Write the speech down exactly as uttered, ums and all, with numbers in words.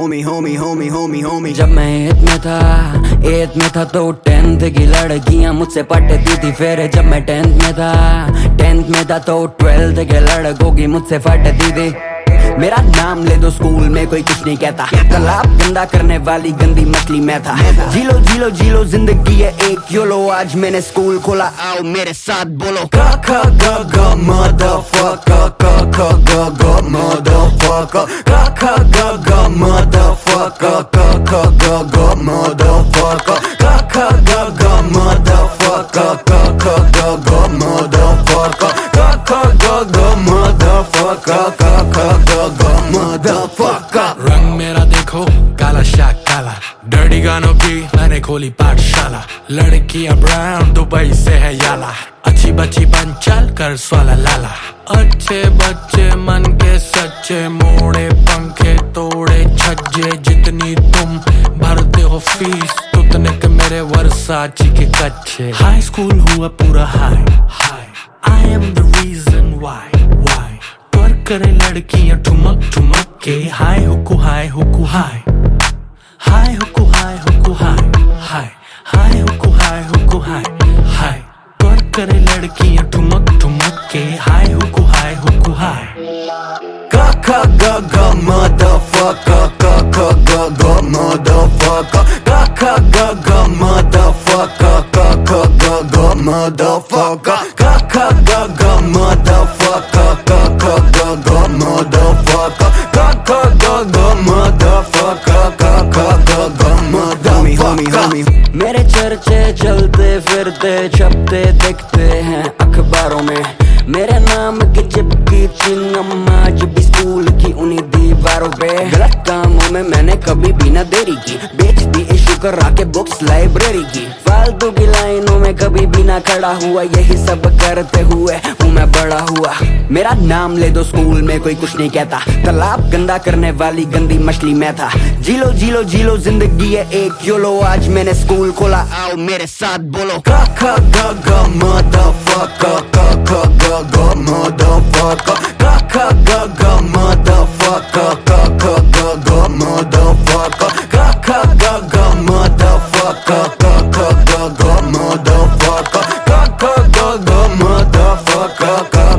होमी होमी होमी होमी होमी। जब मैं एथ में था एथ में था तो टेंथ की लड़कियां मुझसे पटती थी। फिर जब मैं टेंथ में था टेंथ में था तो ट्वेल्थ के लड़कों की मुझसे फटती थी। मेरा नाम ले दो स्कूल में कोई कुछ नहीं कहता। तालाब गंदा करने वाली गंदी मछली मैं था। जीलो जीलो जीलो जिंदगी है एक योलो। आज मैंने स्कूल खोला आओ मेरे साथ बोलो। क ख ग घ motherfucker क ख ग घ motherfucker क ख ग घ motherfucker क ख ग घ motherfucker क ख ग घ motherfucker क ख ग घ motherfucker क ख ग घ motherfucker क ख ग घ motherfucker। रंग मेरा देखो काला शाह काला, डर्टी गानों की मैंने खोली पाठशाला। लड़कियां ब्राउन दुबई से है याला, अच्छी बच्ची बन चल कर स्वाला लाला। अच्छे बच्चे मन के सच्चे, मोड़े पंखे तोड़े छज्जे। जितनी तुम भरते हो फीस उतने के मेरे वर्साची के कच्चे। हाई स्कूल हुआ पूरा high high, I am the reason why why. Twerk करे लड़कियां ठुमक ठुमक के, हाय हुकू हाय हुकू हाय हाय हुकू हाय हुकू हाय हाय हाय हुकू हाय हुकू हाय हाय। ट्वर्क करे लड़कियां ठुमक ठुमक के, हाय हुकू हाय हुकू हाय। क ख ग घ motherfucker क ख ग घ motherfucker क ख ग घ motherfucker क ख ग घ motherfucker क ख ग घ motherfucker क ख ग घ motherfucker क ख ग घ motherfucker क ख ग घ motherfucker। मेरे चर्चे चलते फिरते छपते दिखते हैं अखबारों में। मेरे नाम की चिपकी चिन्ह आज भी स्कूल की उन्हीं दीवारों पे। गलत कामों में मैंने कभी भी न देरी की, बेच दी इशू करा के बुक्स लाइब्रेरी की। फालतू की लाइनों में कभी भी ना खड़ा हुआ, यही सब करते हुए हूँ मैं बड़ा हुआ। मेरा नाम ले दो स्कूल में कोई कुछ नहीं कहता। तालाब गंदा करने वाली गंदी मछली मैं था। जीलो जीलो जीलो जिंदगी है एक योलो। आज मैंने स्कूल खोला आओ मेरे साथ बोलो। क ख ग घ motherfucker क ख ग घ motherfucker क ख ग घ motherfucker क ख ग घ motherfucker क ख ग घ motherfucker क ख ग घ motherfucker क ख ग घ motherfucker क